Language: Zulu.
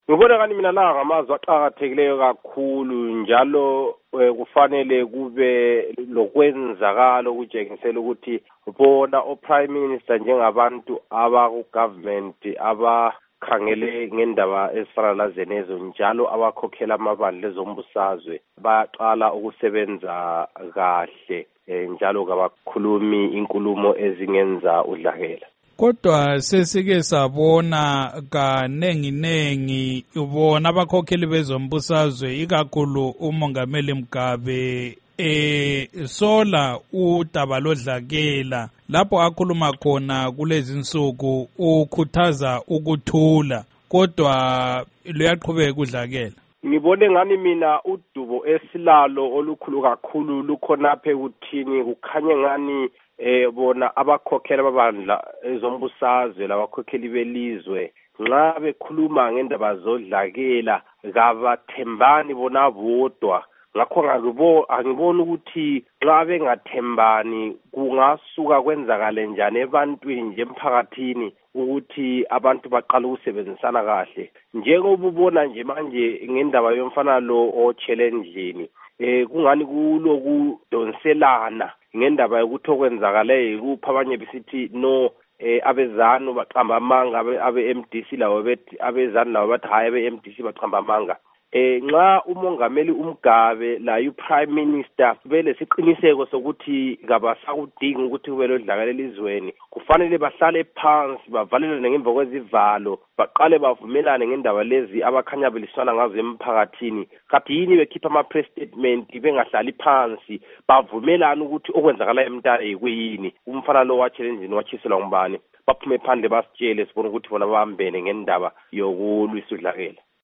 Ngibona ngani mina la ngamazwi aqhakathekileyo kakhulu njalo kufanele kube lokwenzakala ukutshengisela ukuthi bona o-Prime Minister njengabantu abaku-government abakhangele ngendaba ezifana lazenezo njalo abakhokhela amabandla ezombusazwe bayaqala ukusebenza kahle njalo kabakhulumi inkulumo ezingenza udlakela. Kodwa sesike sabona kanenginengi ubona abakhokheli bezombusazwe ikakhulu umongameli Mugabe sola udaba lodlakela lapho akhuluma khona kulezi insuku ukhuthaza ukuthula kodwa luyaqhubeka udlakela. Ngibone ngani mina udubo esilalo olukhulu kakhulu lukhonaphe kuthini kukhanye ngani bona abakhokhela babandla ezombusazwe labakhokheli belizwe nxa bekhuluma ngendaba zodlakela kabathembani bona bodwa ngakho angiboni ukuthi nxa bengathembani kungasuka kwenzakale njani ebantwini nje emphakathini ukuthi abantu baqala ukusebenzisana kahle njengoba ubona nje manje ngendaba yomfana lo o-challenge kungani kulokudonselana ngendaba yokuthi okwenzakale kupha abanye besithi no abezanu baqamba amanga abe-MDC lawo bethi abezanu lawo bathi hayi abe-MDC baqamba amanga nxa umongameli uMgabe la uPrime Minister vele siqiniseko sokuthi kabasakudinga ukuthi kube lodlakela elizweni kufanele bahlale phansi bavalelane ngemva kwezivalo baqale bavumelane ngendaba lezi abakhanya belisana ngazo emphakathini kanti yini bekhipha ama-press statement bengahlali phansi bavumelane ukuthi okwenzakala emntana yikuyini umfana lo wa-challenge wachiselwa ngubani baphume phandle basitshele sibone ukuthi bona bahambene ngendaba yokulwisa udlakela.